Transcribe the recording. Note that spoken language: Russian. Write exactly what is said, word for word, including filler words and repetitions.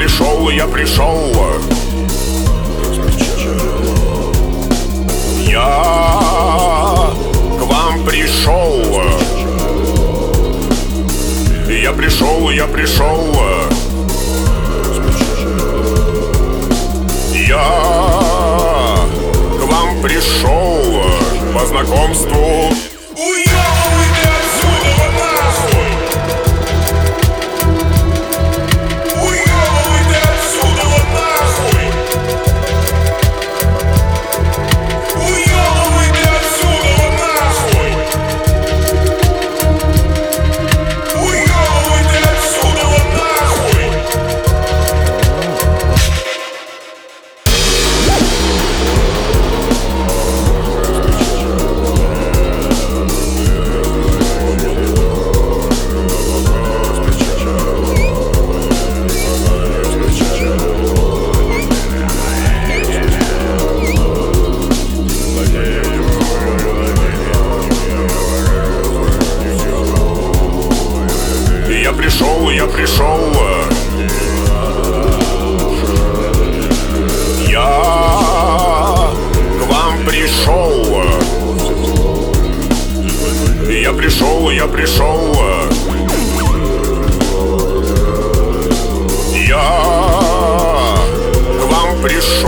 пришел, я пришел. Я к вам пришел. Я пришел, я пришел. Я к вам пришел по знакомству. Уёбывайте отсюда нахуй! Уёбывайте отсюда нахуй! Уёбывайте отсюда нахуй! Уёбывайте отсюда нахуй! Я пришел, я пришел. Я к вам пришел. Я пришел, я пришел. Я к вам пришел.